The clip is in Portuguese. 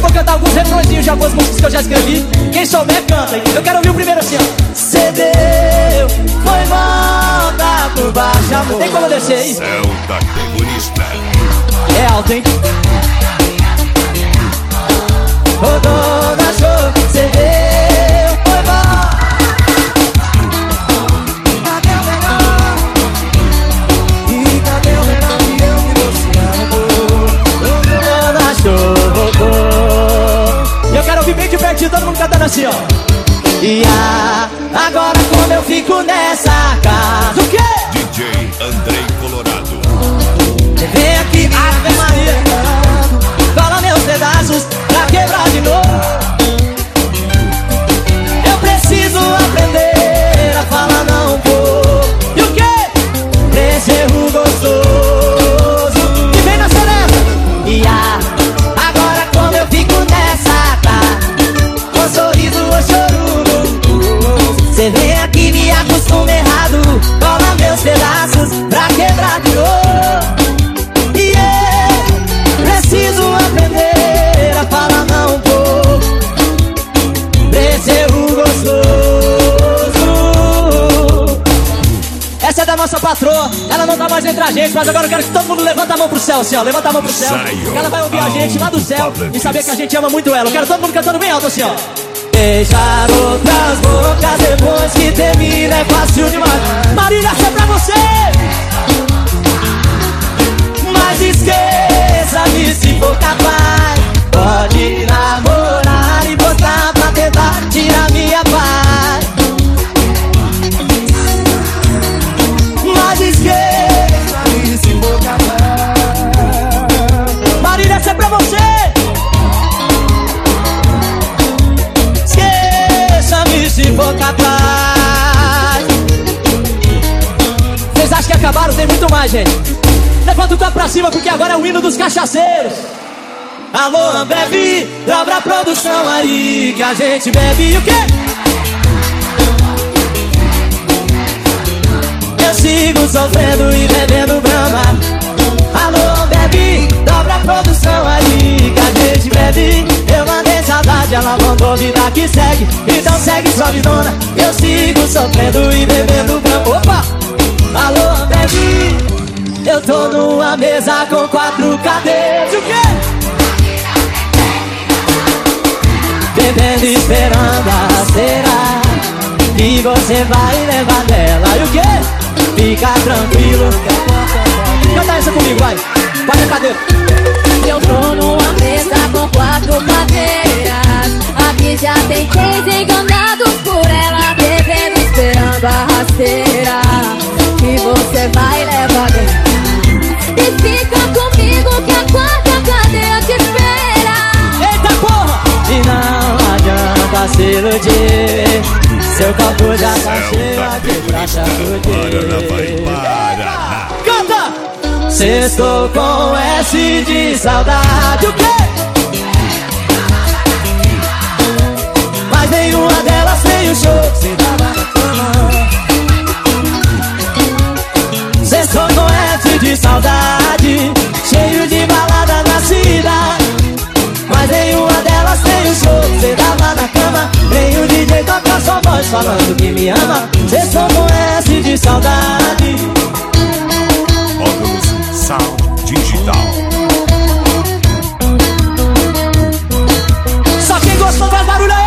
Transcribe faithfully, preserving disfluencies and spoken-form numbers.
vou cantar alguns refrõezinhos de algumas músicas que eu já escrevi. Quem souber, canta. Eu quero ouvir o primeiro assim, ó. Cê deu, foi volta por baixo, amor. Tem como descer aí? Céu da terrorista. É alto, hein? Rodou na show, cê deu, foi volta. Cadê o melhor? E cadê o melhor que eu que você amou? Rodou na show, rodou. E eu quero ouvir bem de pertinho, todo mundo cantando assim, ó. E ah, agora como eu fico nessa casa. O quê? D J Andrei Colorado. Vem aqui, Ave Maria, cola meus pedaços pra quebrar de novo. Eu preciso aprender a falar não vou. E o quê? Desse erro gostoso. E vem na serena. E ah, agora como eu fico nessa casa, com sorriso ou choro. Cê vem aqui, me acostuma errado, cola meus pedaços pra quebrar de novo. E eu preciso aprender a falar não vou, desse erro gostoso. Essa é da nossa patroa, ela não tá mais entre a gente, mas agora eu quero que todo mundo levanta a mão pro céu, assim, ó. Levanta a mão pro céu, que ela vai ouvir a gente lá do céu e saber que a gente ama muito ela. Eu quero todo mundo cantando bem alto assim, ó. Beijar outras bocas depois que termina é fácil demais. Marília, essa é pra você. Mas esqueça-me se for capaz. Pode namorar e botar pra tentar tirar minha paz. Mas esqueça-me se for capaz. Marília, essa é pra você. Se for capaz. Vocês acham que acabaram? Tem muito mais, gente. Levanta o copo pra cima porque agora é o hino dos cachaceiros. Alô, bebe, dobra a produção aí que a gente bebe. E o quê? Eu sigo sofrendo e bebendo brama. Alô, bebe, dobra a produção aí que a gente bebe. Eu mandei saudade, ela mandou vida que segue. Então segue sua vidona. Eu sigo sofrendo e bebendo branco. Opa! Alô, bebe, eu tô numa mesa com quatro cadeiras. O quê? Bebendo e esperando a rasteira que você vai levar dela. E o quê? Fica tranquilo. Canta essa comigo, vai. Vai na cadeira. Eu tô numa mesa com quatro cadeiras. Aqui já tem três enganados por ela, bebendo, esperando a rasteira que você vai levar dentro. E fica comigo que a quarta cadeira te espera. Eita porra! E não adianta se iludir, seu copo já tá cheio de taxa de Paraná. Canta! Sextou com S de saudade. O quê? Mas nenhuma delas fez o show que cê tava na cama. Sextou com S de saudade, cheio de balada na cidade. Mas nenhuma delas fez o show que cê tava na cama. Nem o D J toca sua voz falando que me ama. Sextou com S de saudade. Óculos Sound Digital. Só quem gostou faz barulho aí.